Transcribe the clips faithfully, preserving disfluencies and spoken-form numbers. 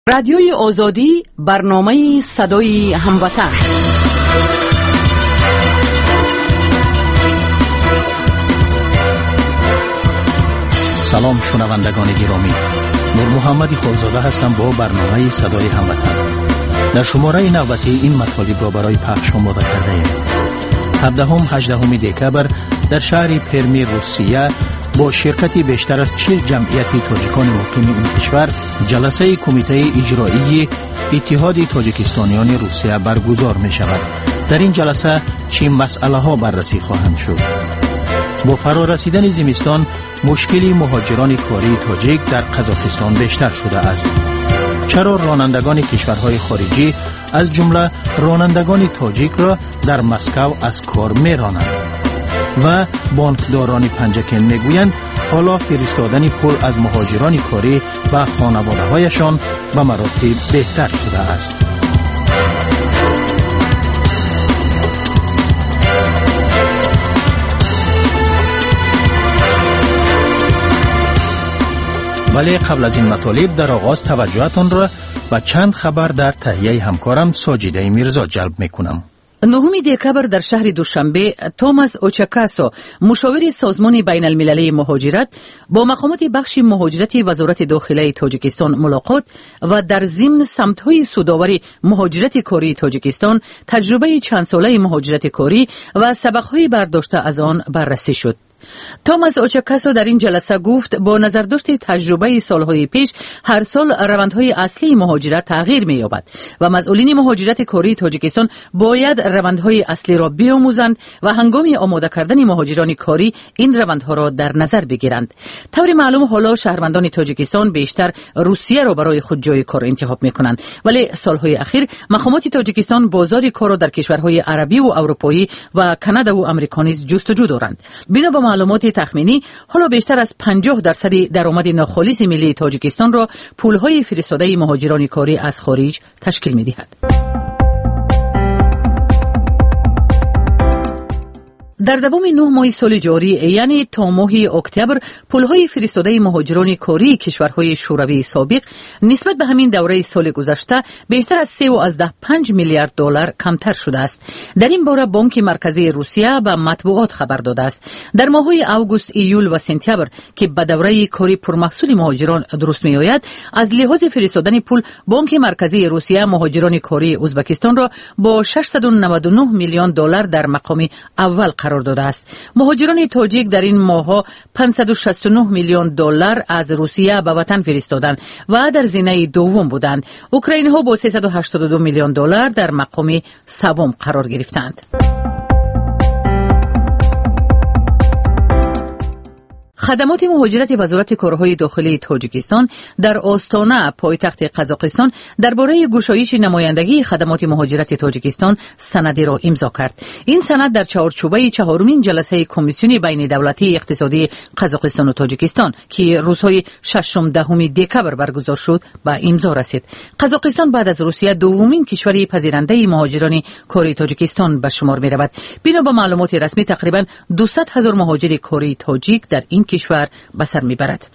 رادیوی آزادی، برنامه صدای هموطن. سلام شنوندگان گرامی، نور محمد خورزاده هستم با برنامه صدای هموطن. در شماره نوبتی این مطالب را برای پخش آماده کرده ایم. هفدهم هجدهم دکبر در شهر پرمی روسیه با شرکت بیشتر از چهل جمعیت تاجیکان مقیم این کشور جلسه کمیته اجرایی اتحاد تاجیکستانیان روسیه برگزار می شود. در این جلسه چه مسئله ها بررسی خواهند شد؟ با فرارسیدن زمستان مشکلی مهاجران کاری تاجیک در قزاقستان بیشتر شده است. چرا رانندگان کشورهای خارجی از جمله رانندگان تاجیک را در مسکو از کار می رانند؟ و بانکداران پنجکن می گویند حالا فرستادن پول از مهاجران کاری به خانواده هایشان به مراتب بهتر شده است. ولی قبل از این مطالب در آغاز توجهتان را به چند خبر در تهیه همکارم ساجیده میرزا جلب میکنم. نهم دکبر در شهر دوشنبه توماس اوچاکاسو، مشاور سازمان بین المللی مهاجرت، با مقامات بخش مهاجرت وزارت داخلی تاجیکستان ملاقات و در ضمن سمت‌های سودآوری مهاجرت کاری تاجیکستان، تجربه چند ساله مهاجرت کاری و سبق‌های برداشته از آن بررسی شد. توماس اوچاکاسو در این جلسه گفت با نظر داشت تجربه سالهای پیش هر سال روندهای اصلی مهاجرت تغییر می‌یابد و مسئولین مهاجرت کاری تاجیکستان باید روندهای اصلی را بیاموزند و هنگام آماده کردن مهاجران کاری این روندها را در نظر بگیرند. طور معلوم حالا شهروندان تاجیکستان بیشتر روسیه را برای خود جای کار انتخاب می‌کنند، ولی سالهای اخیر مقامات تاجیکستان بازار کار را در کشورهای عربی و اروپایی و کانادا و آمریکا نیز جستجو دارند. بنا به معلومات تخمینی حالا بیشتر از پنجاه درصد درآمد ناخالص ملی تاجیکستان را پولهای فرستاده مهاجران کاری از خارج تشکیل می‌دهد. در دوام نه ماه سال جاری، یعنی تا ماه اکتبر، پولهای فرستاده مهاجران کاری کشورهای شوروی سابق نسبت به همین دوره سال گذشته بیشتر از سه و پنج میلیارد دلار کمتر شده است. در این باره بانک مرکزی روسیه به مطبوعات خبر داده است در ماه‌های اوگوست، ایول و سپتامبر که به دوره کاری پرمحصول مهاجران درست می‌آید، از لحاظ فرستادن پول بانک مرکزی روسیه مهاجران کاری ازبکستان را با ششصد و نود و نه میلیون دلار در مقام اول قرار داده است. مهاجران تاجیک در این ماه‌ها پانصد و شصت و نه میلیون دلار از روسیه به وطن فرستادند و در زینه دوم بودند. اوکراینی‌ها با سیصد و هشتاد و دو میلیون دلار در مقام سوم قرار گرفتند. خدمات مهاجرت وزارت کارهای داخلی تاجیکستان در آستانه پایتخت قزاقستان درباره گشایش نمایندگی خدمات مهاجرت تاجیکستان سندی را امضا کرد. این سند در چهارچوبه چهارمین جلسه کمیسیون بین دولتی اقتصادی قزاقستان و تاجیکستان که روزهای ششم دهم دکبر برگزار شد به امضا رسید. قزاقستان بعد از روسیه دومین کشور پذیرنده مهاجران کاری تاجیکستان به شمار می رود. بنا به معلومات رسمی تقریبا دویست هزار مهاجر کاری تاجیک در این کشور به سر میبرد.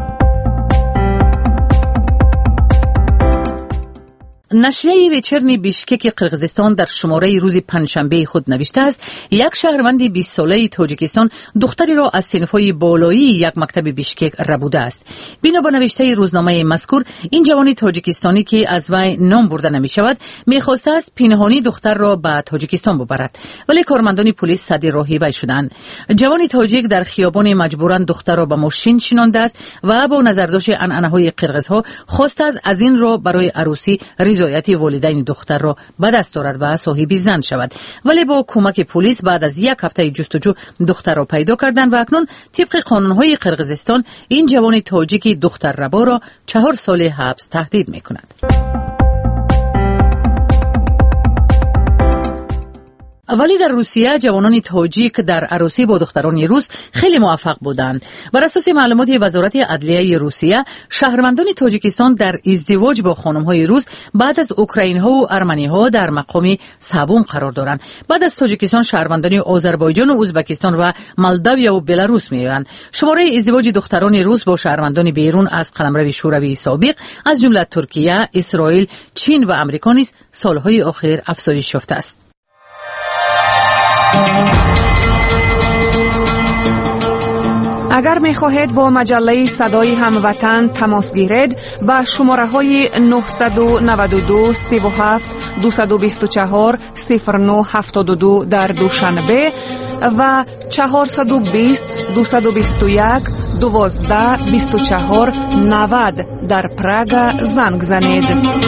نشریه ویچرنی بیشکک قرقیزستان در شماره روز پنجشنبه خود نوشته است یک شهروند بیست ساله تاجیکستان دختری را از صنف‌های بالایی یک مکتب بیشکک ربوده است. بنا به نوشته روزنامه مذکور، این جوان تاجیکستانی که از وی نام برده نمی شود می‌خواسته است پنهانی دختر را به تاجیکستان ببرد، ولی کارمندان پلیس صد راهی وی شدند. جوان تاجیک در خیابان مجبوراً دختر را به ماشین شنانده است و با نظرداشت عنعنه‌های قرقیزها خواسته است از این را برای عروسی رضایت والدین دختر را به دست آورد و صاحب زن شود، ولی با کمک پلیس بعد از یک هفته جستجو دختر را پیدا کردند و اکنون طبق قانون‌های قرقیزستان این جوان تاجیک دختر ربا را چهار سال حبس تهدید می‌کند. ولی در روسیه جوانان تاجیک در عروسی با دختران روس خیلی موفق بودند. بر اساس معلومات وزارت عدلیه روسیه، شهروندان تاجیکستان در ازدواج با خانم‌های روس بعد از اوکراین‌ها و ارمنی‌ها در مقام سوم قرار دارند. بعد از تاجیکستان شهروندان آذربایجان و ازبکستان و مولداویا و بلاروس می‌آیند. شماره ازدواج دختران روس با شهروندان بیرون از قلمرو شوروی سابق از جمله ترکیه، اسرائیل، چین و آمریکا نیز سالهای اخیر افزایش یافته است. اگر می خواهید با مجله صدای هموطن تماس گیرید با شماره های نه نه دو سه هفت دو دو چهار صفر نه هفت دو در دوشنبه و چهار دو صفر دو دو یک دوازده بیست و چهار نود در پراگ زنگ زنید.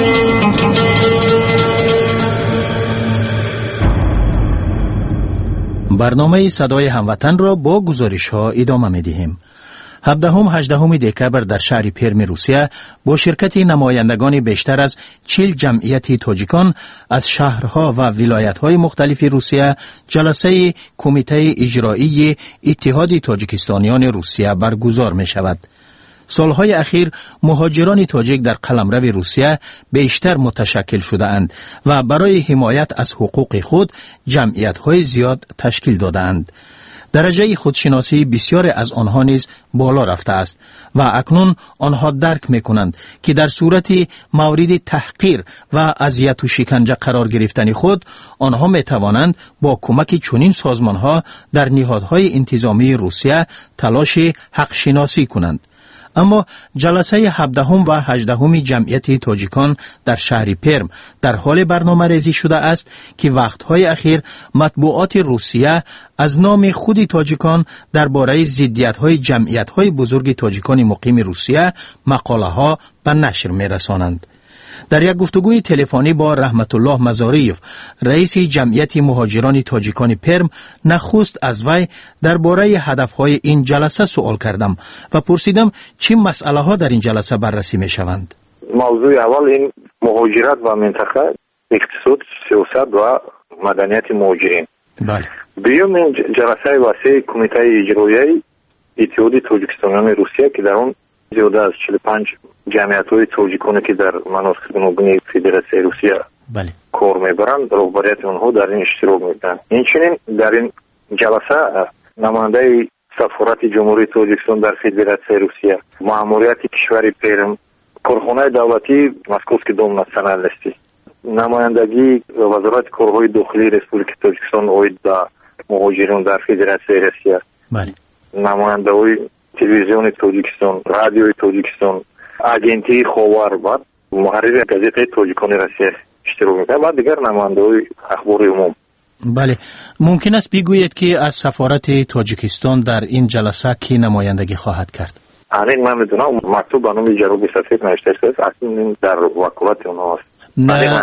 برنامه صدای هموطن را با گزارش ها ادامه می دهیم. هفدهم هجدهم دکبر در شهر پرم روسیه با شرکت نمایندگان بیشتر از چهل جمعیت تاجیکان از شهرها و ولایت‌های مختلف روسیه جلسه کمیته اجرایی اتحاد تاجیکستانیان روسیه برگزار می شود. سالهای اخیر مهاجران تاجیک در قلمرو روسیه بیشتر متشکل شده اند و برای حمایت از حقوق خود جمعیت‌های زیاد تشکیل داده اند. درجه خودشناسی بسیار از آنها نیز بالا رفته است و اکنون آنها درک می‌کنند که در صورت مورد تحقیر و اذیت و شکنجه قرار گرفتن خود آنها می‌توانند با کمک چنین سازمان‌ها در نهادهای انتظامی روسیه تلاش حق شناسی کنند. اما جلسه هفدهم و هجدهم جمعیت تاجیکان در شهر پرم در حال برنامه ریزی شده است که وقتهای اخیر مطبوعات روسیه از نام خود تاجیکان درباره ضدیت‌های جمعیت‌های بزرگ تاجیکان مقیم روسیه مقاله‌ها به نشر می‌رسانند. در یک گفتگوی تلفنی با رحمت الله مزاریف، رئیس جمعیت مهاجران تاجیکان پرم، نخست از وی درباره هدفهای این جلسه سوال کردم و پرسیدم چه مسئله ها در این جلسه بررسی می شوند. موضوع اول این مهاجرت و منطقه، اقتصاد، سیاست و مدنیت مهاجرین. بله. دوم این جلسه واسه کمیته اجرایی اتحاد تاجیکستانیان روسیه که در اون زیاده از چهل و پنج جمعیت‌های تاجیکانی که در مناطق گوناگون فدراسیون روسیه بله کار میبرند، رهبریت اونها در این اشتراک میدن. اینچنین در این جلسه نماینده سفارت جمهوری تاجیکستان در فدراسیون روسیه، ماموریت کشور پرم، کارخانه دولتی مسکوسکی دوم ناسیونال است، نمایندگی وزارت کارهای داخلی ریسپوبلیک تاجیکستان اوید به مهاجران در فدراسیون روسیه، بله، نماینده‌های تلویزیون تاجیکستان، رادیوی تاجیکستان، агенти خاور و محرر گازیت تاجیکان روسیه اشتراک می‌کنند و دیگر نماینده‌های اخبار عموم. بله، ممکن است بگویید که از سفارت تاجیکستان در این جلسه کی نمایندگی خواهد کرد؟ همین من می‌دونم مکتوب به نام جناب سفیر نوشته است، اصلا در وکالت اونها است. نه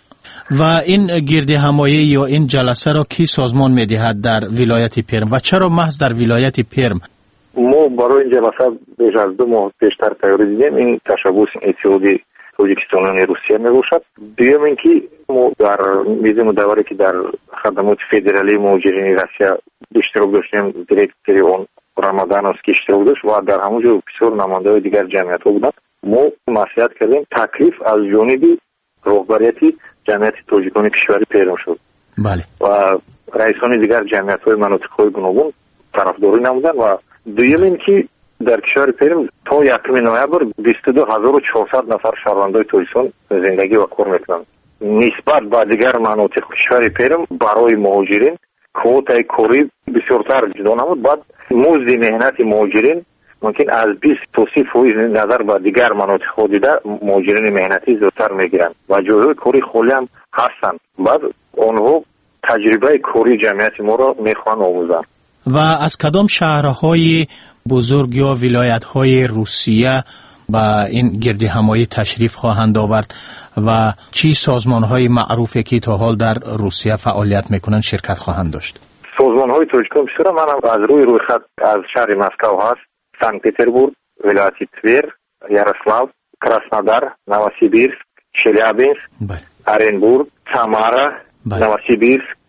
و این گرد همایی یا این جلسه را کی سازمان می‌دهد در ولایت پرم و چرا محض در ولایت پرم؟ ما برای این جلسه بیش از دو ماه پیشتر تیاری دیدیم. این تشبوس اتحادی تاجیکستانیان روسیه میباشد. دوم اینکه ما در میز مدوری که در خدمات فدرالی مهاجرین روسیه اشتراک داشتیم، دیرکتوری اون رمضان است که اشتراک داشت و در همونجا بسیار نماینده‌های دیگر جمعیت‌ها بودند. ما نصیحت کردیم تکلیف از جانب رهبریت جمعیت تاجیکان کشور پرم شد. بله. و رئیسان دیگر جمعیت‌های مناطق‌های گوناگون طرفداری نمودند و دوم اینکه در کشور پرم تا یکم نوامبر بیست و دو هزار و چهارصد نفر شهروندان تاجیکستان زندگی و کار میکنند. نسبت به دیگر مناطق کشور پرم برای مهاجرین کوتای کاری بسیارتر جدا نمود. بعد مزد مهنت مهاجرین ممکن از بیست تا سی فیصد نظر به دیگر مناطق دیده مهاجرین مهنتی زیادتر میگیرند و جاهای کاری خالی هم هستند. بعد آنها تجربه کاری جمعیت ما را میخوان آموزند. و از کدام شهرهای بزرگ یا ولایت‌های روسیه با این گرد همایی تشریف خواهند آورد و چی سازمان‌های معروفی که تا حال در روسیه فعالیت میکنند شرکت خواهند داشت؟ سازمان‌های تاجیکستان بسیار من از روی روی خط از شهر مسکو هست، سنت پتربورگ، ولایت تور، یاروسلاو، کراسنودار، نووسیبیرسک، چلیابینسک، ارنبورگ، سامارا، نووسیبیرسک،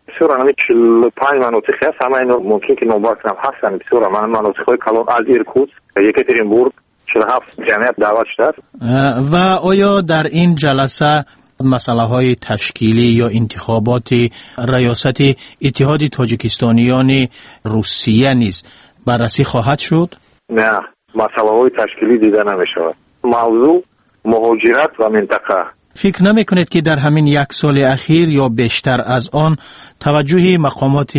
بسیار همین چهل و پنج مناطق هست، همه اینا ممکن که نوبت هم هستن. بسیار من مناطق های کلان از ایرکوتسک، یکاترینبورگ چهل و هفت جمعیت دعوت شده. و آیا در این جلسه مسئله های تشکیلی یا انتخابات ریاست اتحاد تاجیکستانیان روسیه نیز بررسی خواهد شد؟ نه، مسئله های تشکیلی دیده نمی شود. موضوع مهاجرت و منطقه. فکر نمی کنید که در همین یک سال اخیر یا بیشتر از آن توجه مقامات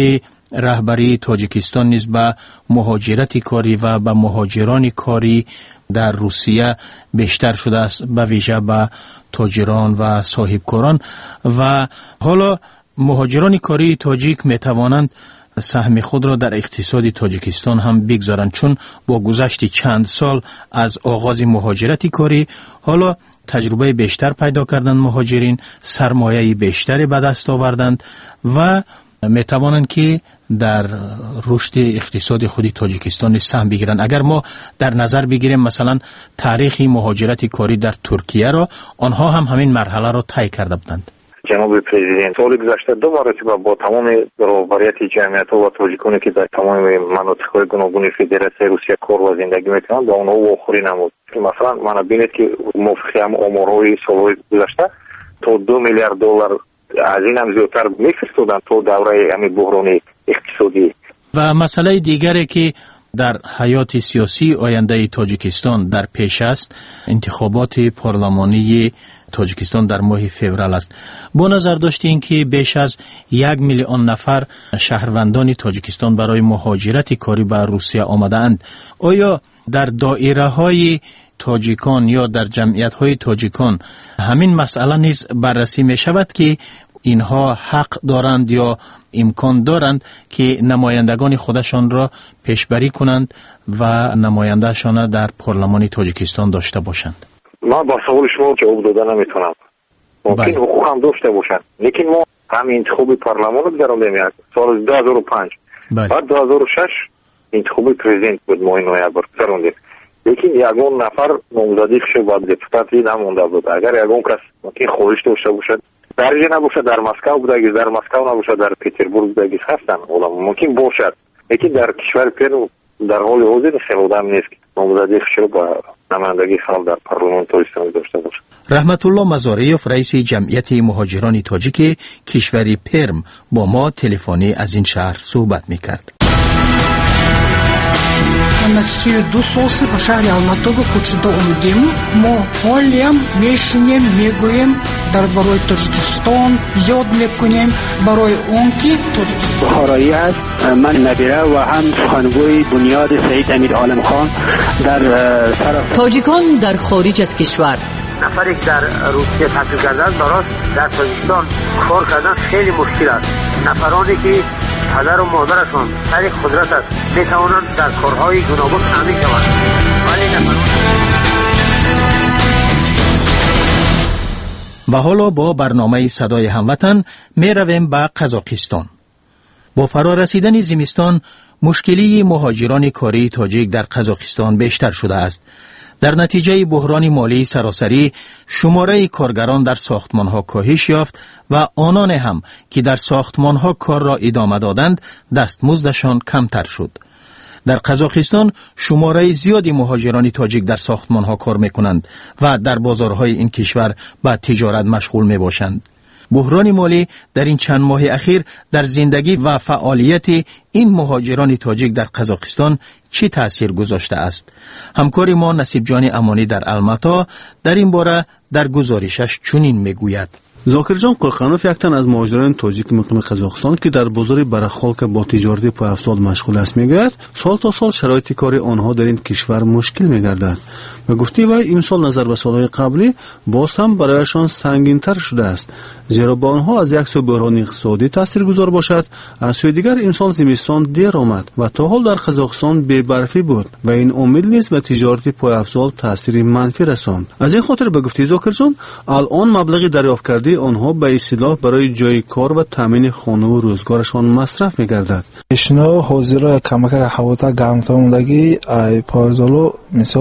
رهبری تاجیکستان نیز به مهاجرت کاری و به مهاجران کاری در روسیه بیشتر شده است، به ویژه به تاجران و صاحبکاران، و حالا مهاجران کاری تاجیک می توانند سهم خود را در اقتصاد تاجیکستان هم بگذارند، چون با گذشت چند سال از آغاز مهاجرت کاری حالا تجربه بیشتر پیدا کردند، مهاجرین سرمایه بیشتری به دست آوردند و می توانند که در رشد اقتصاد خودی تاجیکستان سهم بگیرند. اگر ما در نظر بگیریم مثلا تاریخ مهاجرت کاری در ترکیه را، آنها هم همین مرحله را طی کرده بودند. جناب پرزیدنت سال گذشته دو مرتبه با تمام برابریت جمعیت و تاجیکانی که در تمام مناطق های گوناگون فدراسیون روسیه کار و زندگی میکنند با اونها واخوری نمود. مثلا من بینید که موافقه هم آمارهای سالهای گذشته تا دو میلیارد دلار از این هم زیادتر میفرستادن تا دوره همین بحران اقتصادی. و مسئله دیگری که در حیات سیاسی آینده تاجیکستان در پیش است، انتخابات پارلمانی تاجیکستان در ماه فوریه است. با نظر داشتین که بیش از یک میلیون نفر شهروندان تاجیکستان برای مهاجرت کاری به روسیه آمده اند، آیا در دایره های تاجیکان یا در جمعیت های تاجیکان همین مسئله نیز بررسی می شود که اینها حق دارند یا امکان دارند که نمایندگان خودشان را پیشبری کنند و نمایندهشان در پارلمان تاجیکستان داشته باشند؟ من با سوال شما جواب داده نمیتونم. ممکن حقوق هم داشته باشند، لیکن ما همین انتخاب پارلمان رو گذراندیم سال دو هزار و پنج. بعد دو هزار و شش انتخاب پرزیدنت بود، ما نوامبر گذراندیم. لیکن یگان نفر نامزدی شد و دپوتاتی نمونده بود. اگر یگان کس ممکن خواهش داشته باشد درجه نباشد در مسکو بودگی، در مسکو نباشد در پتربورگ بودگی هستن، ممکن باشد، لیکن در کشور پرو در حال حاضر خیلی آدم نیست که نامزدی شد و نمایندگی خلق در پارلمان تاجیکستان داشته باشد. رحمت الله مزاریوف، رئیس جمعیت مهاجران تاجیک کشور پرم، با ما تلفنی از این شهر صحبت میکرد. На среду суши пошали Алматога кучда умдим, мо холем, мешнем, мегуем, дар барой Таджикистан, ёд мекунем, барой онки Таджикистан. بخارایی است. من نبیره و هم سخنگوی بنیاد سید امیر عالم خان در طرف تاجیکان در خارج از کشور. نفری که در روسیه تحصیل کردن براش در تاجیکستان کار کردن خیلی مشکل است. نفرانی که پدر و مادرشان سر قدرت است می توانند در کارهای گوناگون تامین شوند، ولی نفران. و حالا با برنامه صدای هموطن می رویم به قزاقستان. با فرارسیدن زمستان مشکلی مهاجران کاری تاجیک در قزاقستان بیشتر شده است. در نتیجه بحران مالی سراسری شماره کارگران در ساختمانها کاهش یافت و آنان هم که در ساختمانها کار را ادامه دادند دستمزدشان کمتر شد. در قزاقستان شماره زیادی مهاجران تاجیک در ساختمانها کار میکنند و در بازارهای این کشور به تجارت مشغول می باشند. بحران مالی در این چند ماه اخیر در زندگی و فعالیت این مهاجران تاجیک در قزاقستان چه تأثیر گذاشته است؟ همکار ما نصیب جان امانی در الماتا در این باره در گزارشش چنین میگوید. زاکرجان قرخانوف یک تن از مهاجران تاجیک مقیم قزاقستان که در بازار برخال که با تجارت پای افزود مشغول است میگوید سال تا سال شرایط کاری آنها در این کشور مشکل میگردد. به گفته وی امسال نظر به سالهای قبلی باز هم برایشان سنگین‌تر شده است، زیرا با آنها از یک سو بحران اقتصادی تاثیرگذار باشد، از سوی دیگر امسال زمستان دیر آمد و تا حال در قزاقستان بی برفی بود و این امید نیز به تجارت پای افزود تاثیر منفی رساند. از این خاطر به گفته زاکرجان الان مبلغی دریافت کرده آنها به اصطلاح برای جای کار و تامین خانه و روزگارشان مصرف می‌گردد. اشنا حاضر کمک حواتا گرمتامدگی ای پایزالو مثال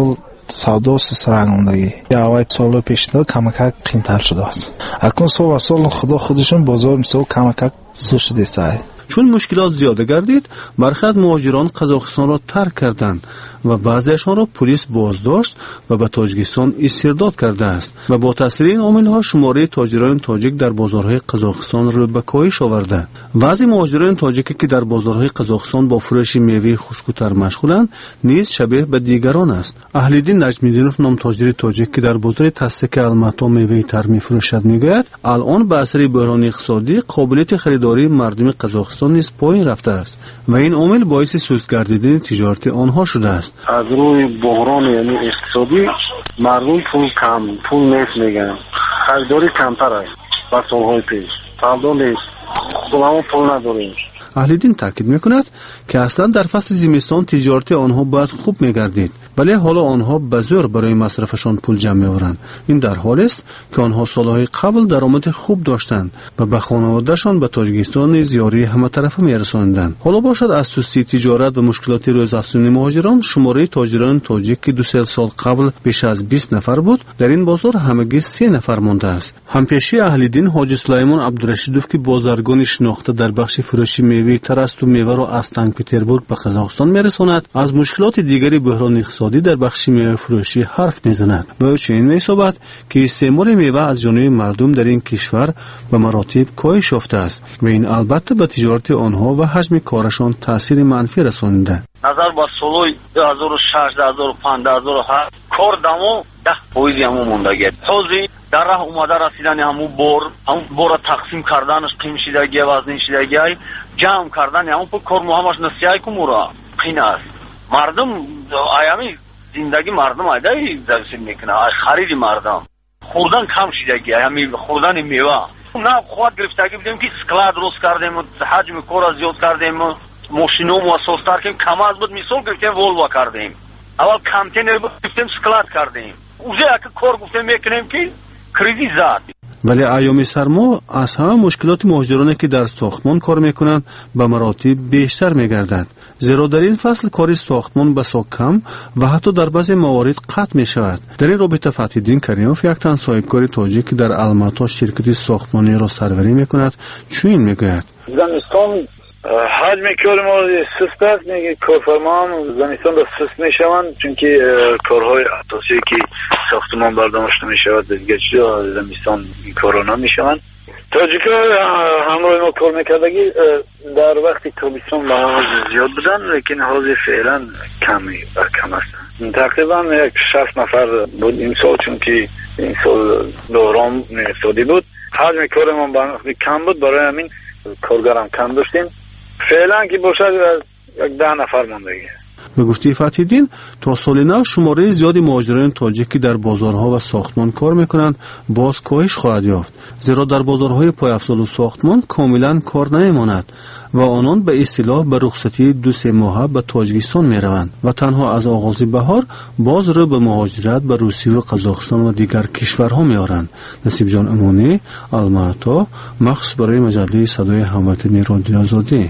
سودا سرانگندگی یا اوای سال پیش تا کمک قینتر شده است. اکنون سال و سال خدا خودشون بازار مثل کمک سو شده سای. چون مشکلات زیاده گردید، برخی از مهاجران قزاقستان را ترک کردند و بعضیشان را پلیس بازداشت و به تاجیکستان استرداد کرده است و با تاثیر این عامل‌ها شماره تاجران تاجیک در بازارهای قزاقستان رو به کاهش آورده. بعضی مهاجران تاجیکی که در بازارهای قزاقستان با فروش میوه خشک‌تر مشغولند، نیز شبیه به دیگران است. اهلیدین نجمیدینوف نام تاجر تاجیک که در بازار تسک الماتا میوه تر می‌فروشد میگوید الان به اثر بحران اقتصادی قابلیت خریداری مردم قزاقستان نیز پایین رفته است و این عامل باعث سست گردیدن تجارت آنها شده است. از روی بحران یعنی اقتصادی مردم پول کم پول نیست میگن، خریداری کمتر است با سالهای پیش. سالها نیست خودمون پول نداریم. اهلیدین تاکید میکند که اصلا در فصل زمستان تجارت آنها باید خوب میگردید، ولی حالا آنها به زور برای مصرفشان پول جمع میآورند. این در حالی است که آنها سالهای قبل درآمد خوب داشتند و به خانوادهشان به تاجیکستان زیاری همه طرفه میرساندند. حالا باشد از سستی تجارت و مشکلات روزافزون مهاجران، شماره تاجران تاجیک که دو سه سال قبل بیش از بیست نفر بود، در این بازار همگی سه نفر مانده است. همپیشی اهلیدین حاجی سلیمان عبدالرشیدوف که بازرگان شناخته در بخش فروشی میوه ترست و میوه را از سنت پترزبورگ به قزاقستان میرساند، از مشکلات دیگری بحران اقتصادی در بخش میوه فروشی حرف میزند و او چنین می‌سازد که استعمال میوه از جانب مردم در این کشور به مراتب کاهش یافته است و این البته به تجارت آنها و حجم کارشان تاثیر منفی رسانیده. نظر با سالهای دو هزار و شش، دو هزار و پنج، دو هزار و هشت کار دمو ده پویزی همو موندگی. توزی در راه اومده رسیدن همو بور، همو بور تقسیم کردنش قیم شدگی وزن شدگی جمع کردن همو پر کار مهمش نسیای کمورا قین است. مردم ایامی زندگی مردم ایدای زرسید میکنه، خرید مردم خوردن کم شدگی، ایامی خوردن میوه نه خود گرفتگی بودیم که سکلاد درست کردیم، حجم کار زیاد کردیم، ماشینو موسوستر کردیم، کم از بود مثال گرفتیم ولوا کردیم، اول کانتینر گرفتیم سکلاد کردیم، اوزه اگه کار گفتیم میکنیم که کریزی زد. ولی ایام سرما از همه مشکلات مهاجرانی که در ساختمان کار میکنند به مراتب بیشتر میگردد، زیرا در این فصل کاری ساختمان بسیار کم و حتی در بعضی موارد قطع می شود. در این رابطه فتح‌الدین کریموف یک تن صاحبکار تاجیک که در الماتا شرکتی ساختمانی را سروری میکند چنین میگوید: زمستان حجم کار ما سست است، میگه کارفرما هم زمستان را سست میشوند چون که کارهای اساسی که ساختمان برداشته میشود دیگه زمستان این کارا نمیشوند. تاجیکا همراه ما کار میکردگی در وقتی تابستان لحاظ زیاد بودن، لیکن حاضر فعلا کمی کم است. تقریبا یک شصت نفر بود این سال، چون که این سال بحران اقتصادی بود. حجم کار ما کم بود، برای همین کارگرم کم داشتیم. فعلا که باشد یک ده نفر موندگی. به گفته فتح‌الدین تا سال نو شماره زیادی مهاجران تاجیک که در بازارها و ساختمان کار میکنند باز کاهش خواهد یافت، زیرا در بازارهای پایافزال و ساختمان کاملا کار نمیماند و آنان به اصطلاح به رخصتی دو سه ماهه به تاجیکستان میروند و تنها از آغاز بهار باز رو به مهاجرت به روسیه و قزاقستان و دیگر کشورها میارند. نصیب جان امانی، الماتا، مخصوص برای مجله صدای هموطنی رادیو آزادی.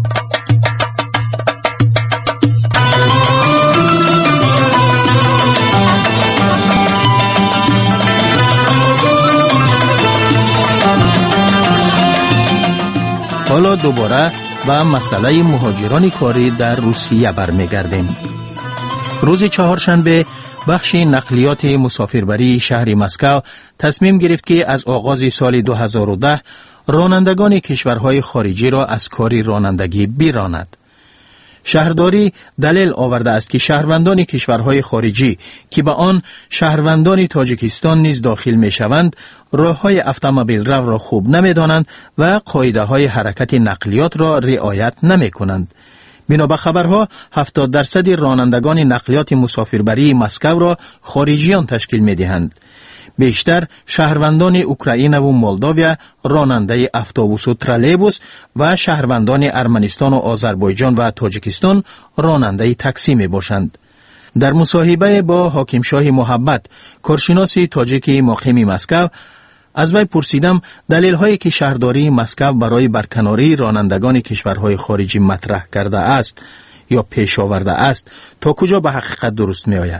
حالا دوباره به مسئله مهاجران کاری در روسیه برمیگردیم. روز چهارشنبه بخش نقلیات مسافربری شهر مسکو تصمیم گرفت که از آغاز سال دو هزار و ده رانندگان کشورهای خارجی را از کاری رانندگی براند. شهرداری دلیل آورده است که شهروندان کشورهای خارجی که به آن شهروندان تاجیکستان نیز داخل می شوند راههای اتومبیل رو را خوب نمی دانند و قاعده های حرکت نقلیات را رعایت نمی کنند. بنا به خبرها هفتاد درصد رانندگان نقلیات مسافربری مسکو را خارجیان تشکیل می دهند. بیشتر شهروندان اوکراین و مولداویا راننده اتوبوس و ترالیبوس و شهروندان ارمنستان و آذربایجان و تاجیکستان راننده تاکسی می باشند. در مصاحبه با حاکم شاه محبت، کارشناس تاجیکی مقیم مسکو، از وی پرسیدم دلیل هایی که شهرداری مسکو برای برکناری رانندگان کشورهای خارجی مطرح کرده است یا پیش آورده است تا کجا به حقیقت درست می آید.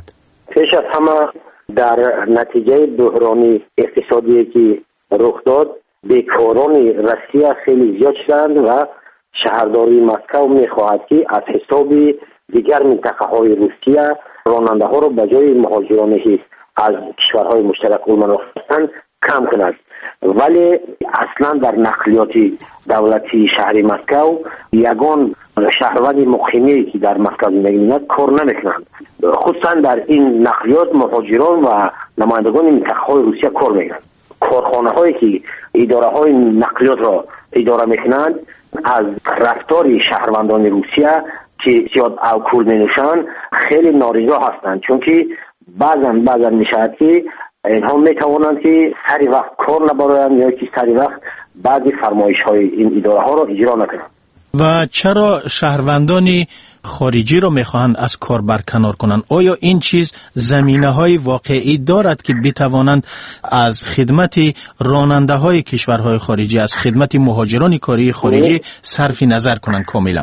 پیش از همه در نتیجه بحران اقتصادی که رخ داد بیکاران روسیه خیلی زیاد شدند و شهرداری مسکو میخواهد که از حساب دیگر منطقه های روسیه راننده ها را به جای مهاجرانی که از کشورهای مشترک المنافع هستند کم کند. ولی اصلا در نقلیات دولتی شهر مسکو یگان شهروند مقیمی که در مسکو زندگی می‌کند کار نمی‌کنند. خصوصا در این نقلیات مهاجران و نمایندگان منطقه‌های روسیه کار می‌کنند. کارخانه هایی که اداره های نقلیات را اداره می‌کنند از رفتار شهروندان روسیه که زیاد الکل می‌نوشند خیلی نارضا هستند، چون که بعضا بعضا میشود که اینها میتوانند که سری وقت کار نبرند یا که سری وقت بعضی فرمایش های این اداره ها را اجرا نکنند. و چرا شهروندان خارجی را میخواهند از کار برکنار کنند؟ آیا این چیز زمینه های واقعی دارد که بتوانند از خدمت راننده های کشورهای خارجی، از خدمت مهاجران کاری خارجی صرف نظر کنند کاملا؟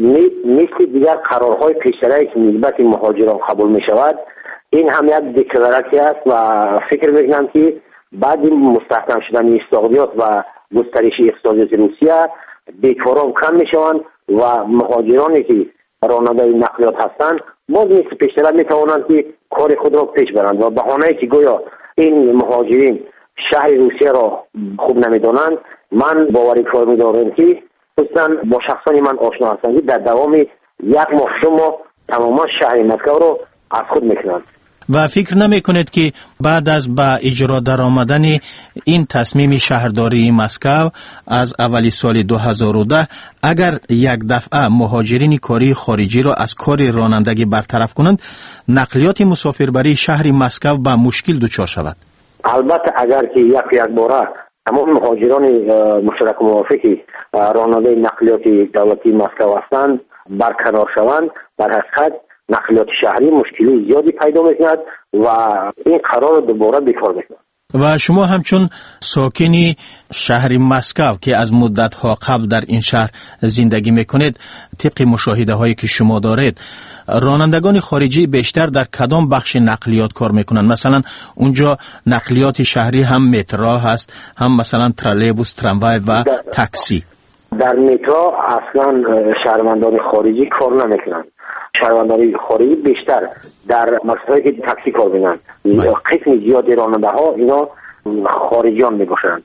مثل دیگر قرارهای پیشتری که نسبت مهاجران قبول می شود، این هم یک دکلراسی است و فکر میکنم که بعد مستحکم شدن اقتصادیات و گسترش اقتصادیات روسیه بیکاران کم میشوند و مهاجرانی که راننده نقلیات هستند باز مثل پیشتر میتوانند که کار خود را پیش برند و بهانه‌ای که گویا این مهاجرین شهر روسیه را خوب نمیدانند، من باوری کار میدارم که خصوصا با شخصانی من آشنا هستند که در دوام یک ماه دو ماه تماما شهر مسکو را از خود میکنند. و فکر نمی کنید که بعد از به اجرا در آمدن این تصمیم شهرداری مسکو از اولی سال دو هزار و ده اگر یک دفعه مهاجرین کاری خارجی را از کار رانندگی برطرف کنند، نقلیات مسافربری شهر مسکو به مشکل دچار شود؟ البته اگر که یک یک باره تمام مهاجران مشترک موافقی راننده نقلیات دولتی مسکو هستند برکنار شوند، در حقیقت نقلیات شهری مشکلی زیادی پیدا میکند و این قرار دوباره بیکار میکند. و شما همچون ساکنی شهر مسکو که از مدت‌ها قبل در این شهر زندگی میکنید، طبق مشاهده هایی که شما دارید، رانندگان خارجی بیشتر در کدام بخش نقلیات کار میکنند؟ مثلا اونجا نقلیات شهری هم مترو هست، هم مثلا ترالیبوس، تراموای و تاکسی. در مترو اصلا شهروندان خارجی کار نمیکنند. شهروندان خارجی بیشتر در مقصدهایی که تاکسی کار میکنند. قسم زیادی راننده ها اینا خارجیان میباشند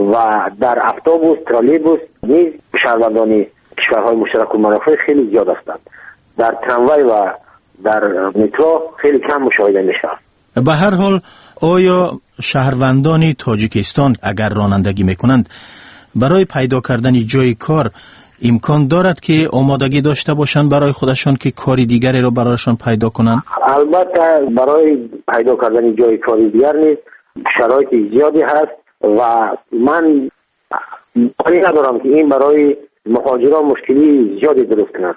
و در اتوبوس، ترالیبوس نیز شهروندان کشورهای مشترک المنافع خیلی زیاد هستند. در تراموای و در مترو خیلی کم مشاهده میشه. به هر حال آیا شهروندان تاجیکستان اگر رانندگی میکنند برای پیدا کردن جای کار امکان دارد که آمادگی داشته باشند برای خودشان که کاری دیگری را برایشان پیدا کنند؟ البته برای پیدا کردن جای کاری دیگر نیست شرایط زیادی هست و من کاری ندارم که این برای مهاجران مشکلی زیادی درست کند.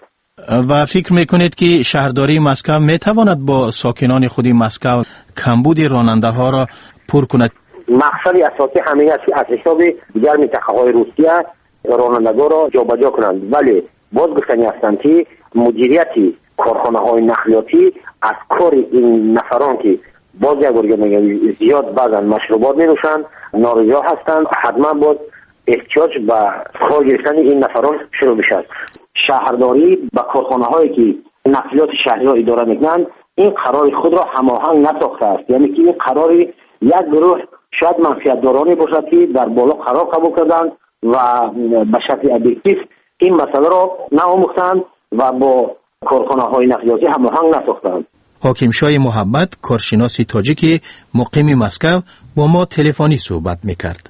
و فکر میکنید که شهرداری مسکو میتواند با ساکنان خودی مسکو کمبود راننده ها را پر کند؟ مقصد اساسی همین است که از حساب دیگر منطقه های روسیه رانندگان را جابجا کنند، ولی باز گفتنی هستند که مدیریت کارخانه های نقلیاتی از کار این نفران که باز یک بار زیاد بعضا مشروبات می نوشند نارضا هستند، حتما باز احتیاج به کار گرفتن این نفران شروع بشد. شهرداری با کارخانه هایی که نقلیات شهری را اداره میکنند این قرار خود را هماهنگ نساخته است، یعنی که این قرار یک گروه شاید منفعت دارانی باشد که در بالا قرار قبول کردند و به شکل ابجکتیو این مسئله را نآموختند و با کارخانه های نقلیاتی هماهنگ نساختند. حاکم شاه محمد، کارشناس تاجیک مقیم مسکو، با ما تلفنی صحبت میکرد.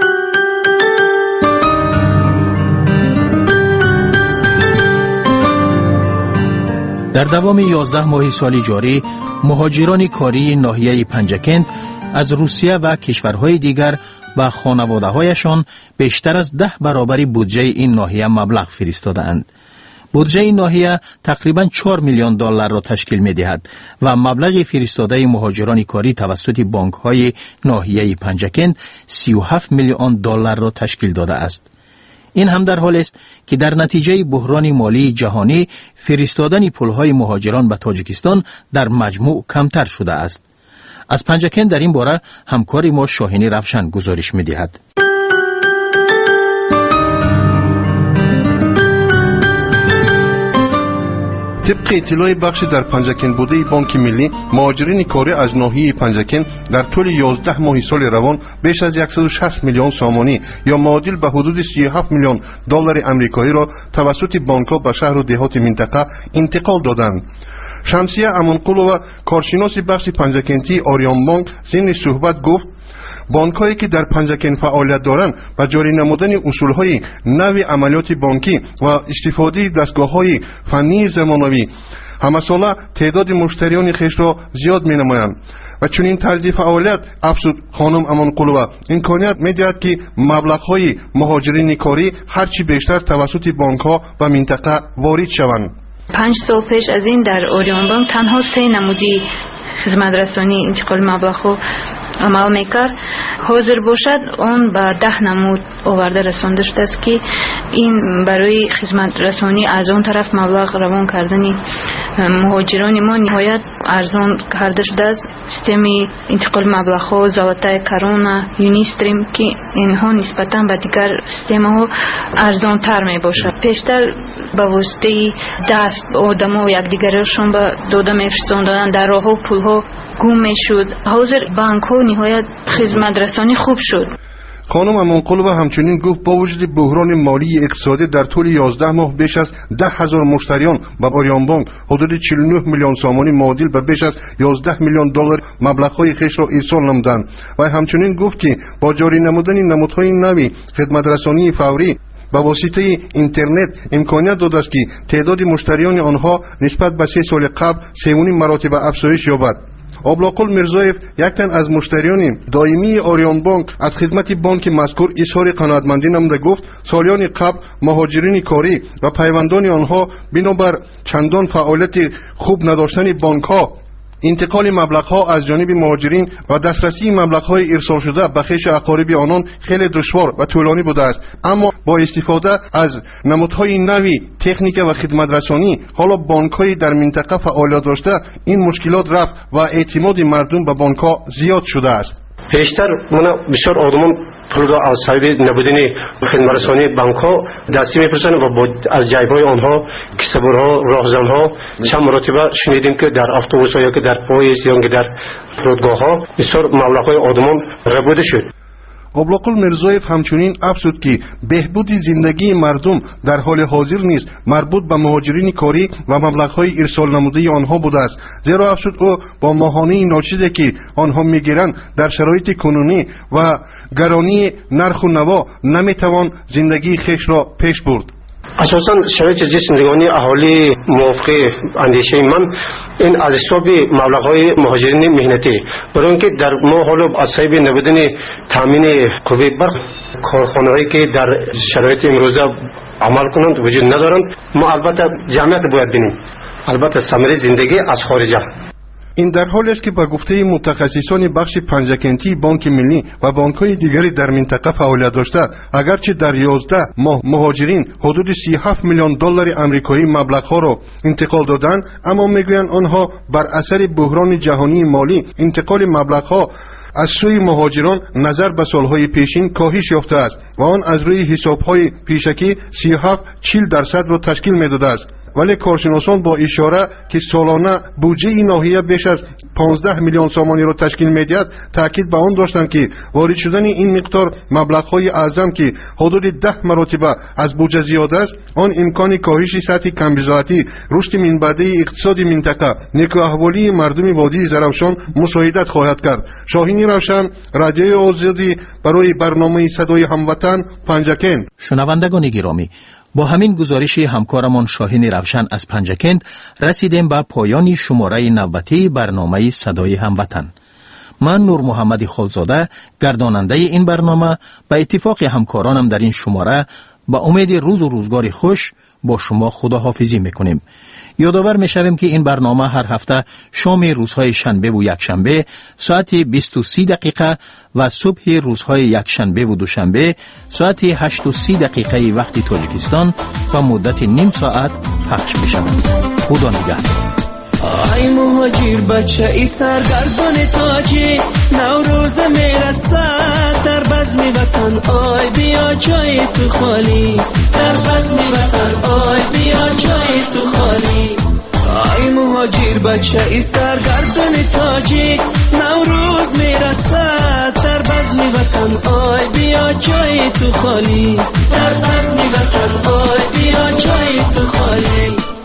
در دوام یازده ماه سال جاری، مهاجران کاری ناحیه پنجکند از روسیه و کشورهای دیگر و خانواده‌هایشان بیشتر از ده برابر بودجه این ناحیه مبلغ فرستادند. بودجه این ناحیه تقریباً چهار میلیون دلار را تشکیل می‌دهد و مبلغ فرستاده مهاجران کاری توسط بانک‌های ناحیه پنجکند سی و هفت میلیون دلار را تشکیل داده است. این هم در حال است که در نتیجه بحران مالی جهانی فرستادن پولهای مهاجران به تاجیکستان در مجموع کمتر شده است. از پنجکند در این باره همکاری ما شاهین روشن گزارش می‌دهد. طبق اطلاع بخش در پنجکند بوده بانک ملی، مهاجرین کاری از ناحیه پنجکند در طول یازده ماه سال روان بیش از صد و شصت میلیون سامانی یا معادل به حدود سی و هفت میلیون دلار آمریکایی را توسط بانک‌ها به شهر و دهات منطقه انتقال دادند. شمسیه امانقلووا کارشناس بخش پنجکندی آریان بانک ضمن صحبت گفت بانک‌هایی که در پنجکند فعالیت دارند و جاری نمودن اصول‌های نو عملیات بانکی و استفاده دستگاه‌های فنی زمانوی همساله تعداد مشتریان خیش را زیاد می‌نمایند و چون این طرز فعالیت افزود خانم امانقلووا امکانیت می‌دهد که مبلغ‌های مهاجرین کاری هرچی بیشتر توسط بانک‌ها و منطقه وارد شوند. پنج سال پیش از این در اوریون بانک تنها سه نمودی خدمت رسانی انتقال مبلغ عمل میکرد. حاضر باشد اون به ده نمود آورده رسانده شده است که این برای خدمت رسانی از اون طرف مبلغ روان کردن مهاجران ما نهایت ارزان کرده شده است. سیستم انتقال مبلغ ها زالتا کرونا یونیستریم که اینها نسبتا به دیگر سیستم ها ارزان تر می باشد. پیشتر به واسطه دست آدم ها و یک دیگرشون به داده می فرستاندن در راه ها پول ها گم می شد. حاضر بانک ها نهایت خدمت رسانی خوب شد. خانم امانقلووا همچنین گفت با وجود بحران مالی اقتصادی در طول یازده ماه بیش از ده هزار مشتریان به آریان بانک حدود چهل و نه میلیون سامانی معادل به بیش از یازده میلیون دلار مبلغ‌های خیش را ارسال نمودند و همچنین گفت که با جاری نمودن نمودهای نوی خدمت رسانی فوری با واسطه اینترنت امکانیت داده است که تعداد مشتریان آنها نسبت به سه سال قبل سه و نیم مراتب افزایش یابد. ابلاقل میرزایف یک تن از مشتریان دائمی آریان بانک از خدمت بانک مذکور اظهار قناعتمندی نموده گفت سالیان قبل مهاجرین کاری و پیوندان آنها بنابر چندان فعالیت خوب نداشتن بانک ها انتقال مبلغ ها از جانب مهاجرین و دسترسی مبلغ های ارسال شده به خویش اقارب آنان خیلی دشوار و طولانی بوده است. اما با استفاده از نمودهای نوی تکنیک و خدمت رسانی حالا بانک های در منطقه فعالیت داشته این مشکلات رفت و اعتماد مردم به بانک ها زیاد شده است. پیشتر من بسیار آدمان پول را از صاحب نبودن خدمت رسانی بانک ها دستی میپرسند و با از جیب‌های آنها کسبورها راهزنها چند مرتبه شنیدیم که در اتوبوس یا که در پاییز یا که در فرودگاه ها بسیار مبلغ‌های آدمان ربوده شد. ابلاقل میرزایف همچنین افزود که بهبود زندگی مردم در حال حاضر نیز مربوط به مهاجرین کاری و مبلغ‌های ارسال نموده آنها بوده است. زیرا افزود او با ماهانه ناچیزی که آنها میگیرند در شرایط کنونی و گرانی نرخ و نوا نمیتوان زندگی خیش را پیش برد. اساساً شرایط زندگانی اهالی موافق اندیشه من این از حساب مبلغ‌های مهاجرین مهنتی برای اینکه در ما حالا از صاحب نبودن تامین قوه برق کارخانه‌هایی که در شرایط امروزه عمل کنند وجود ندارند ما البته جمعیت باید بینیم البته ثمره زندگی از خارجه. این در حالی است که با گفته متخصصان بخش پنجکندی بانک ملی و بانک‌های دیگری در منطقه فعالیت داشته اگرچه در یازده ماه مهاجرین حدود سی و هفت میلیون دلار آمریکایی مبلغ‌ها را انتقال دادند اما میگویند آنها بر اثر بحران جهانی مالی انتقال مبلغ‌ها از سوی مهاجران نظر به سالهای پیشین کاهش یافته است و آن از روی حساب‌های پیشکی سی و هفت چهل درصد را تشکیل می‌داده است. ولی کارشناسان با اشاره که سالانه بودجه این ناحیه بیش از پانزده میلیون سامانی را تشکیل می‌دهد تاکید به آن داشتند که وارد شدن این مقدار مبلغ‌های اعظم که حدود ده مرتبه از بودجه زیاد است آن امکان کاهش سطح کمبزاعتی رشد منبعده اقتصادی منطقه نیکو احوالی مردم وادی زرافشان مساعدت خواهد کرد. شاهین روشن رادیوی آزادی برای برنامه صدای هموطن پنجکند. شنوندگان گرامی با همین گزارش همکارمان شاهین روشن از پنجکند رسیدیم به پایان شماره نوبتی برنامه صدای هموطن. من نور محمد خالزاده گرداننده این برنامه به اتفاق همکارانم در این شماره با امید روز و روزگار خوش با شما خداحافظی میکنیم. یادآور میشویم که این برنامه هر هفته شام روزهای شنبه و یکشنبه ساعت بیست و سه دقیقه و صبح روزهای یکشنبه و دوشنبه ساعت هشت و سی دقیقه وقت تاجیکستان و مدت نیم ساعت پخش میشود. خدا نگهدار. آی مهاجر بچه ای سرگردان تاجی نوروز میرسد در بزم وطن آی بیا جای تو خالیست در بزم وطن آی بیا جای تو خالیست آی مهاجر بچه ای سرگردان تاجی نوروز میرسد در بزم وطن آی بیا جای تو خالیست در بزم وطن آی بیا جای تو خالیست